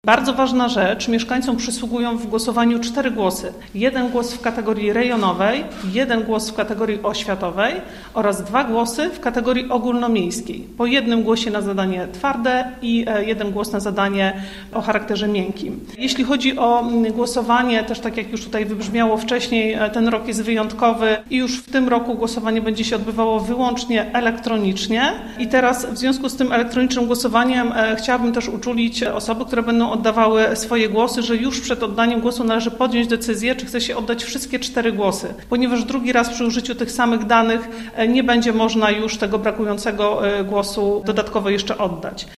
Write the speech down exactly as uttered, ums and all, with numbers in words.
Bardzo ważna rzecz, mieszkańcom przysługują w głosowaniu cztery głosy. Jeden głos w kategorii rejonowej, jeden głos w kategorii oświatowej oraz dwa głosy w kategorii ogólnomiejskiej. Po jednym głosie na zadanie twarde i jeden głos na zadanie o charakterze miękkim. Jeśli chodzi o głosowanie, też tak jak już tutaj wybrzmiało wcześniej, ten rok jest wyjątkowy i już w tym roku głosowanie będzie się odbywało wyłącznie elektronicznie. I teraz w związku z tym elektronicznym głosowaniem chciałabym też uczulić osoby, które będą oddawały swoje głosy, że już przed oddaniem głosu należy podjąć decyzję, czy chce się oddać wszystkie cztery głosy, ponieważ drugi raz przy użyciu tych samych danych nie będzie można już tego brakującego głosu dodatkowo jeszcze oddać.